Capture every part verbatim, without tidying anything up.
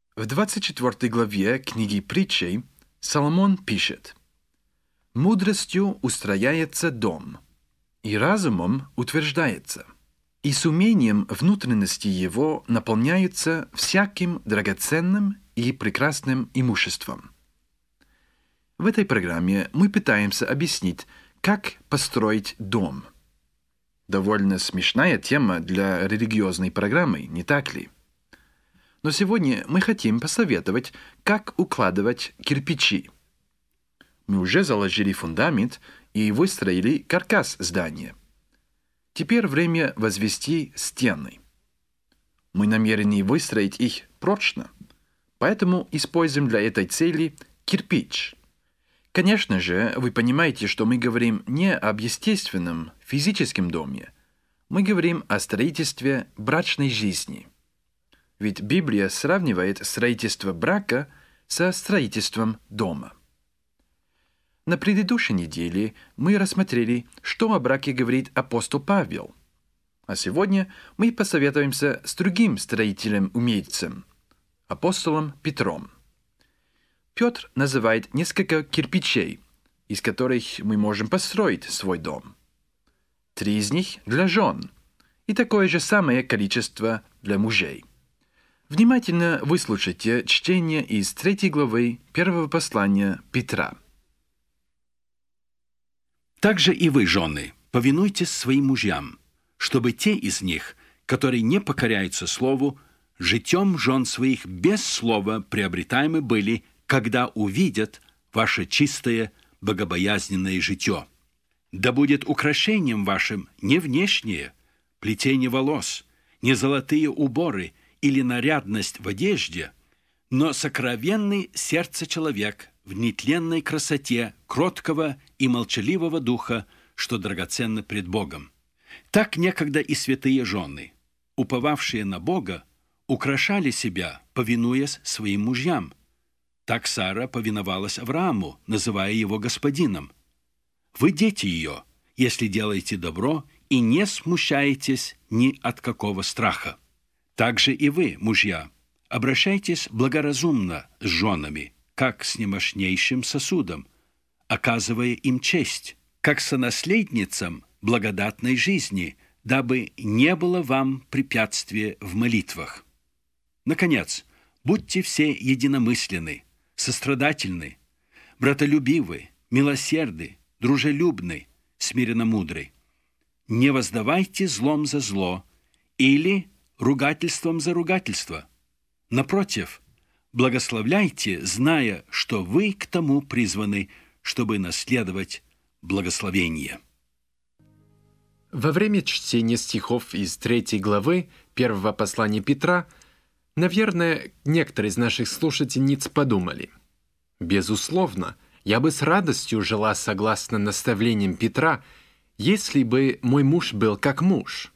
В двадцать четвёртой главе книги Притчей Соломон пишет: «Мудростью устрояется дом, и разумом утверждается, и с умением внутренности его наполняются всяким драгоценным и прекрасным имуществом». В этой программе мы пытаемся объяснить, как построить дом. Довольно смешная тема для религиозной программы, не так ли? Но сегодня мы хотим посоветовать, как укладывать кирпичи. Мы уже заложили фундамент и выстроили каркас здания. Теперь время возвести стены. Мы намерены выстроить их прочно, поэтому используем для этой цели кирпич. Конечно же, вы понимаете, что мы говорим не об естественном, физическом доме. Мы говорим о строительстве брачной жизни. Ведь Библия сравнивает строительство брака со строительством дома. На предыдущей неделе мы рассмотрели, что о браке говорит апостол Павел. А сегодня мы посоветуемся с другим строителем-умельцем, апостолом Петром. Петр называет несколько кирпичей, из которых мы можем построить свой дом. Три из них для жен, и такое же самое количество для мужей. Внимательно выслушайте чтение из третьей главы первого послания Петра. «Также и вы, жены, повинуйтесь своим мужьям, чтобы те из них, которые не покоряются слову, житьем жен своих без слова приобретаемы были, когда увидят ваше чистое, богобоязненное житье. Да будет украшением вашим не внешнее, плетение волос, не золотые уборы или нарядность в одежде, но сокровенный сердце человек в нетленной красоте кроткого и молчаливого духа, что драгоценно пред Богом. Так некогда и святые жены, уповавшие на Бога, украшали себя, повинуясь своим мужьям. Так Сара повиновалась Аврааму, называя его господином. Вы дети ее, если делаете добро и не смущаетесь ни от какого страха. Также и вы, мужья, обращайтесь благоразумно с женами, как с немощнейшим сосудом, оказывая им честь, как сонаследницам благодатной жизни, дабы не было вам препятствия в молитвах. Наконец, будьте все единомысленны, сострадательны, братолюбивы, милосерды, дружелюбны, смиренно-мудры. Не воздавайте злом за зло или ругательством за ругательство. Напротив, благословляйте, зная, что вы к тому призваны, чтобы наследовать благословение». Во время чтения стихов из третьей главы первого послания Петра, наверное, некоторые из наших слушательниц подумали: «Безусловно, я бы с радостью жила согласно наставлениям Петра, если бы мой муж был как муж».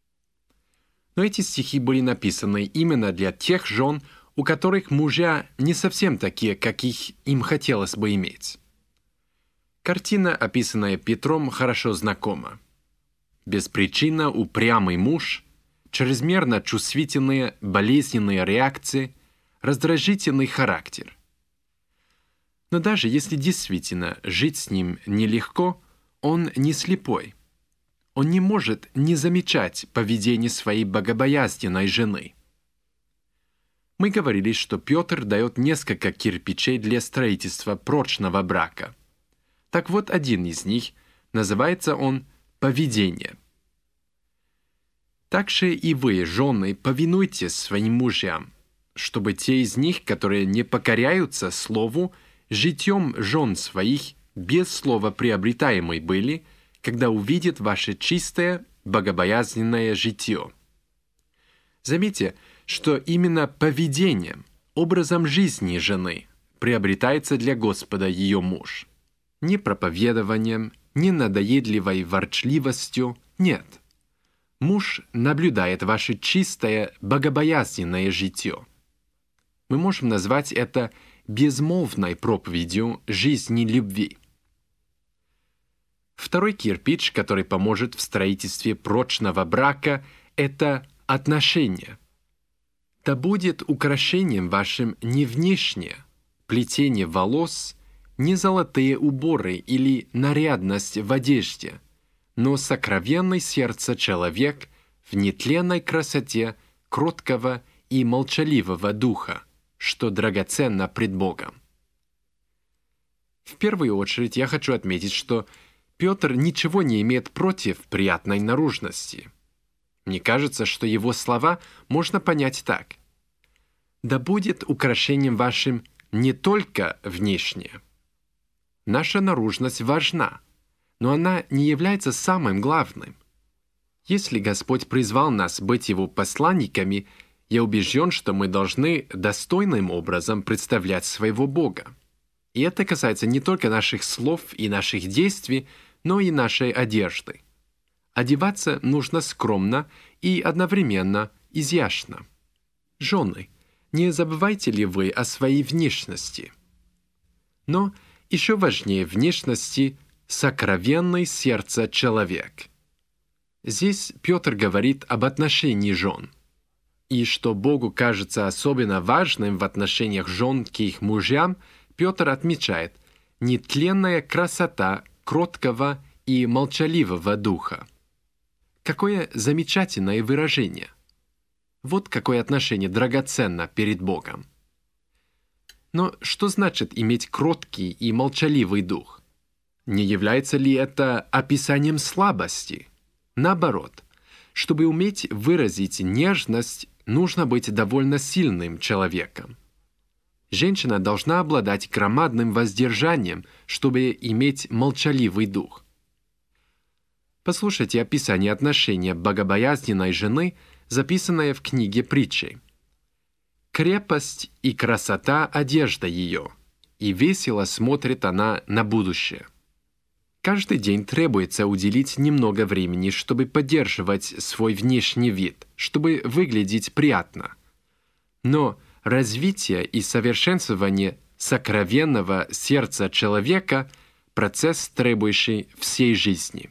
Но эти стихи были написаны именно для тех жен, у которых мужья не совсем такие, как их им хотелось бы иметь. Картина, описанная Петром, хорошо знакома. Беспричинно упрямый муж, чрезмерно чувствительные болезненные реакции, раздражительный характер. Но даже если действительно жить с ним нелегко, он не слепой. Он не может не замечать поведение своей богобоязненной жены. Мы говорили, что Петр дает несколько кирпичей для строительства прочного брака. Так вот, один из них, называется он «поведение». Также и вы, жены, повинуйтесь своим мужьям, чтобы те из них, которые не покоряются слову, житьем жен своих без слова приобретаемой были, когда увидят ваше чистое, богобоязненное житье. Заметьте, что именно поведением, образом жизни жены приобретается для Господа ее муж. Не проповедованием, не надоедливой ворчливостью, нет. Муж наблюдает ваше чистое, богобоязненное житье. Мы можем назвать это безмолвной проповедью жизни любви. Второй кирпич, который поможет в строительстве прочного брака, это отношения. «Да будет украшением вашим не внешнее, плетение волос, не золотые уборы или нарядность в одежде, но сокровенный сердце человек в нетленной красоте кроткого и молчаливого духа, что драгоценно пред Богом». В первую очередь я хочу отметить, что Петр ничего не имеет против приятной наружности. Мне кажется, что его слова можно понять так: «Да будет украшением вашим не только внешнее». Наша наружность важна, но она не является самым главным. Если Господь призвал нас быть Его посланниками, я убежден, что мы должны достойным образом представлять своего Бога. И это касается не только наших слов и наших действий, но и нашей одежды. Одеваться нужно скромно и одновременно изящно. Жены, не забывайте ли вы о своей внешности? Но еще важнее внешности сокровенное сердце человек. Здесь Петр говорит об отношении жен. И что Богу кажется особенно важным в отношениях жен к их мужьям, Петр отмечает нетленная красота кроткого и молчаливого духа. Какое замечательное выражение! Вот какое отношение драгоценно перед Богом. Но что значит иметь кроткий и молчаливый дух? Не является ли это описанием слабости? Наоборот, чтобы уметь выразить нежность, нужно быть довольно сильным человеком. Женщина должна обладать громадным воздержанием, чтобы иметь молчаливый дух. Послушайте описание отношения богобоязненной жены, записанное в книге Притчей. «Крепость и красота одежда ее, и весело смотрит она на будущее». Каждый день требуется уделить немного времени, чтобы поддерживать свой внешний вид, чтобы выглядеть приятно. Но развитие и совершенствование сокровенного сердца человека – процесс, требующий всей жизни.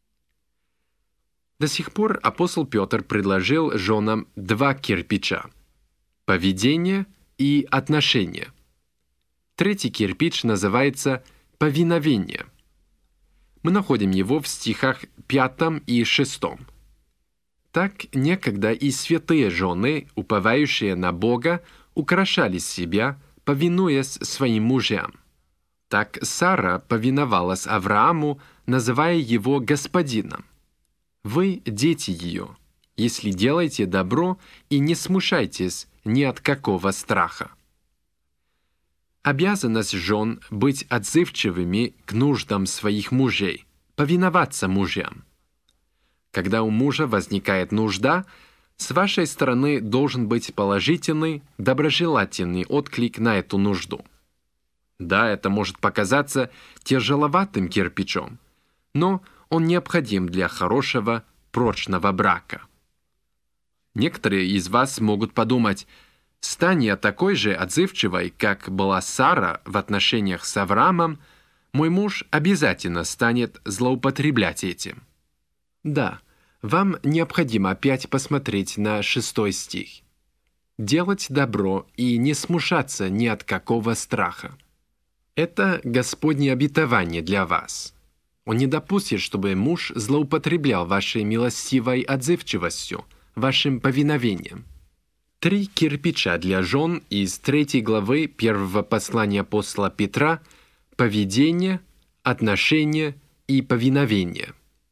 До сих пор апостол Петр предложил женам два кирпича – поведение и отношение. Третий кирпич называется повиновение. Мы находим его в стихах пятом и шестом. Так некогда и святые жены, уповающие на Бога, украшали себя, повинуясь своим мужьям. Так Сара повиновалась Аврааму, называя его господином. Вы – дети ее, если делаете добро и не смущайтесь ни от какого страха. Обязанность жен быть отзывчивыми к нуждам своих мужей, повиноваться мужьям. Когда у мужа возникает нужда, с вашей стороны должен быть положительный, доброжелательный отклик на эту нужду. Да, это может показаться тяжеловатым кирпичом, но он необходим для хорошего, прочного брака. Некоторые из вас могут подумать: «Стань я такой же отзывчивой, как была Сара в отношениях с Авраамом, мой муж обязательно станет злоупотреблять этим». Да, вам необходимо опять посмотреть на шестой стих. «Делать добро и не смущаться ни от какого страха». Это Господне обетование для вас. Он не допустит, чтобы муж злоупотреблял вашей милостивой отзывчивостью, вашим повиновением. Три кирпича для жен из третьей главы первого послания апостола Петра – поведение, отношение и повиновение.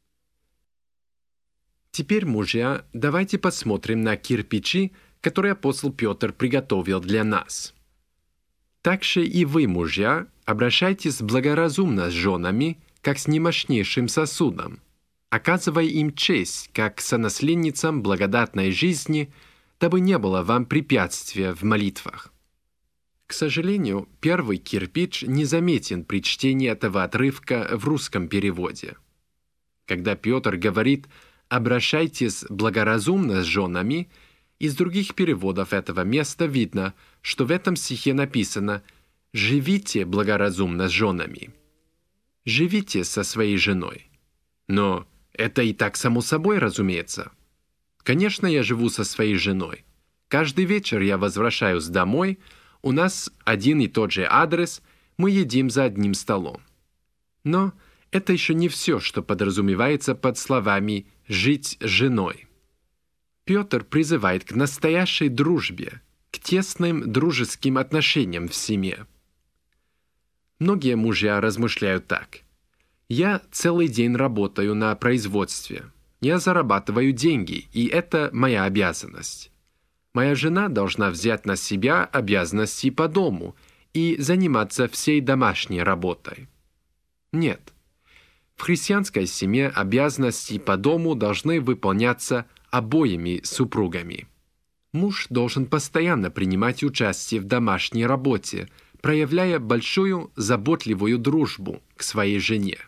Теперь, мужья, давайте посмотрим на кирпичи, которые апостол Петр приготовил для нас. Также и вы, мужья, обращайтесь благоразумно с женами, как с немощнейшим сосудом, оказывая им честь, как сонаследницам благодатной жизни, дабы не было вам препятствия в молитвах. К сожалению, первый кирпич не заметен при чтении этого отрывка в русском переводе. Когда Петр говорит «обращайтесь благоразумно с женами», из других переводов этого места видно, что в этом стихе написано «живите благоразумно с женами». Живите со своей женой. Но это и так само собой разумеется. Конечно, я живу со своей женой. Каждый вечер я возвращаюсь домой, у нас один и тот же адрес, мы едим за одним столом. Но это еще не все, что подразумевается под словами «жить с женой». Петр призывает к настоящей дружбе, к тесным дружеским отношениям в семье. Многие мужья размышляют так. «Я целый день работаю на производстве. Я зарабатываю деньги, и это моя обязанность. Моя жена должна взять на себя обязанности по дому и заниматься всей домашней работой». Нет. В христианской семье обязанности по дому должны выполняться обоими супругами. Муж должен постоянно принимать участие в домашней работе, проявляя большую заботливую дружбу к своей жене.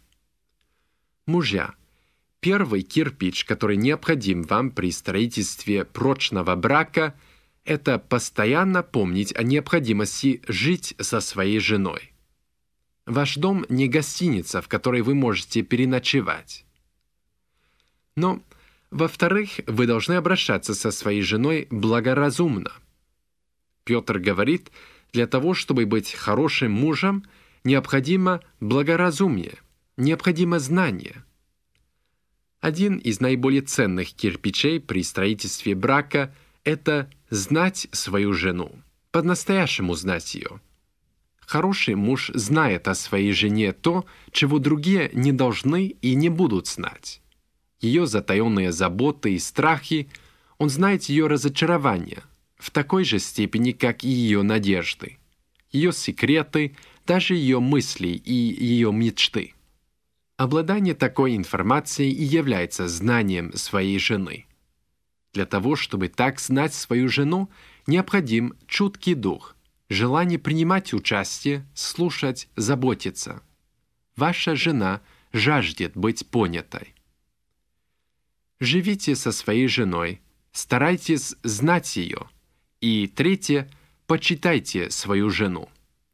Мужья, первый кирпич, который необходим вам при строительстве прочного брака, это постоянно помнить о необходимости жить со своей женой. Ваш дом не гостиница, в которой вы можете переночевать. Но, во-вторых, вы должны обращаться со своей женой благоразумно. Петр говорит, для того, чтобы быть хорошим мужем, необходимо благоразумие, необходимо знание. Один из наиболее ценных кирпичей при строительстве брака – это знать свою жену, по-настоящему знать ее. Хороший муж знает о своей жене то, чего другие не должны и не будут знать. Ее затаенные заботы и страхи, он знает ее разочарования в такой же степени, как и ее надежды, ее секреты, даже ее мысли и ее мечты. Обладание такой информацией и является знанием своей жены. Для того, чтобы так знать свою жену, необходим чуткий дух, желание принимать участие, слушать, заботиться. Ваша жена жаждет быть понятой. Живите со своей женой, старайтесь знать ее. И третье, почитайте свою жену.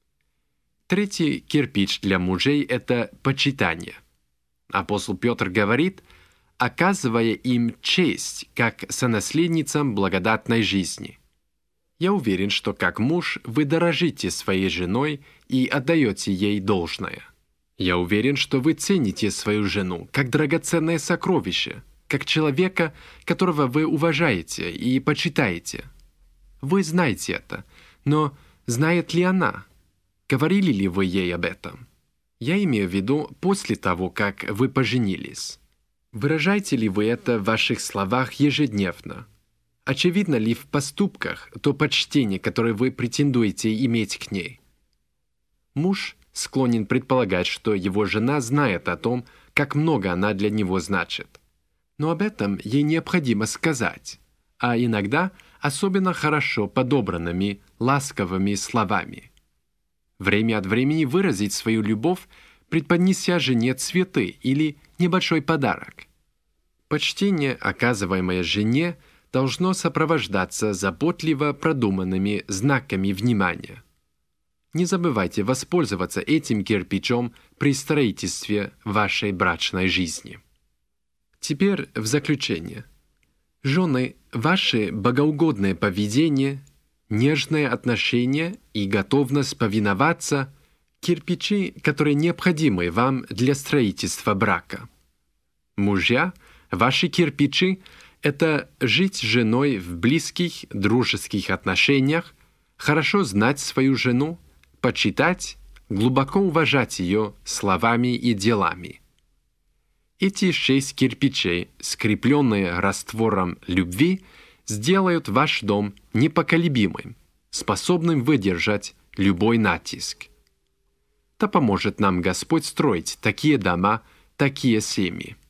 Третий кирпич для мужей – это почитание. Апостол Петр говорит, оказывая им честь, как сонаследницам благодатной жизни. Я уверен, что как муж вы дорожите своей женой и отдаете ей должное. Я уверен, что вы цените свою жену как драгоценное сокровище, как человека, которого вы уважаете и почитаете. Вы знаете это, но знает ли она? Говорили ли вы ей об этом? Я имею в виду после того, как вы поженились. Выражаете ли вы это в ваших словах ежедневно? Очевидно ли в поступках то почтение, которое вы претендуете иметь к ней? Муж склонен предполагать, что его жена знает о том, как много она для него значит. Но об этом ей необходимо сказать, а иногда особенно хорошо подобранными, ласковыми словами. Время от времени выразить свою любовь, преподнеся жене цветы или небольшой подарок. Почтение, оказываемое жене, должно сопровождаться заботливо продуманными знаками внимания. Не забывайте воспользоваться этим кирпичом при строительстве вашей брачной жизни. Теперь в заключение. Жены, ваше богоугодное поведение, нежное отношение и готовность повиноваться – кирпичи, которые необходимы вам для строительства брака. Мужья, ваши кирпичи – это жить с женой в близких, дружеских отношениях, хорошо знать свою жену, почитать, глубоко уважать ее словами и делами. Эти шесть кирпичей, скрепленные раствором любви, сделают ваш дом непоколебимым, способным выдержать любой натиск. Да поможет нам Господь строить такие дома, такие семьи.